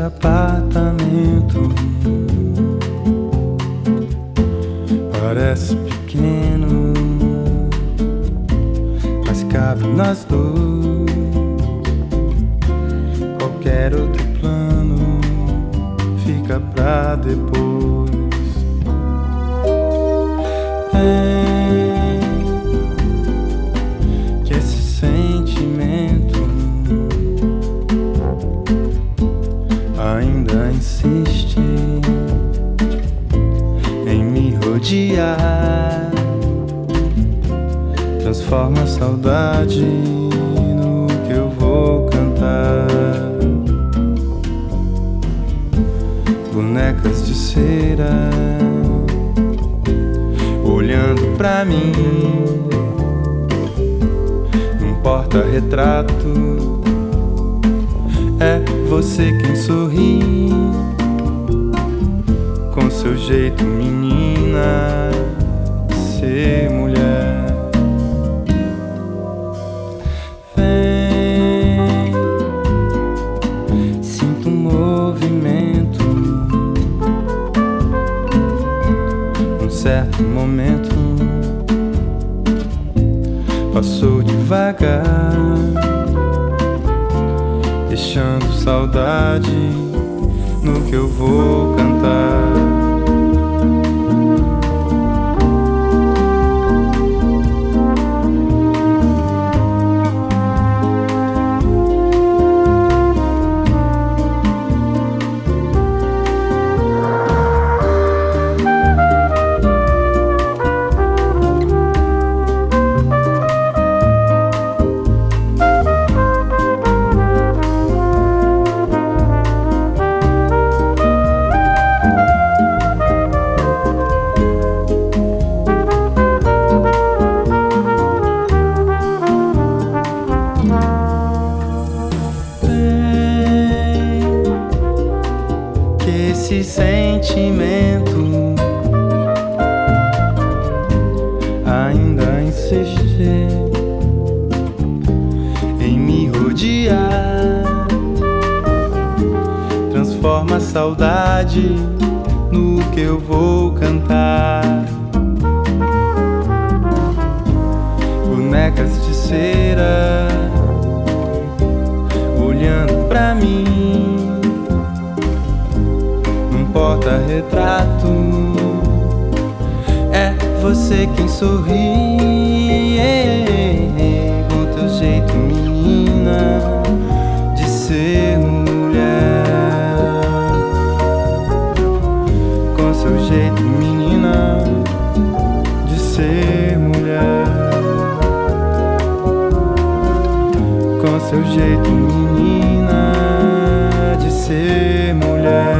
apartamento parece pequeno, mas cabe nós dois. Qualquer outro plano fica pra depois. Que esse sentimento ainda insiste em me rodear, transforma a saudade no que eu vou cantar. Bonecas de cera olhando pra mim, um porta-retrato, é você quem sorri, com seu jeito menina de ser mulher. Vem, sinto um movimento, num certo momento passou devagar, deixando saudade no que eu vou cantar. Esse sentimento ainda insiste em me rodear, transforma a saudade no que eu vou cantar. Bonecas de cera olhando pra mim, porta-retrato, é você quem sorri, com teu jeito menina de ser mulher, com seu jeito menina de ser mulher, com seu jeito menina de ser mulher.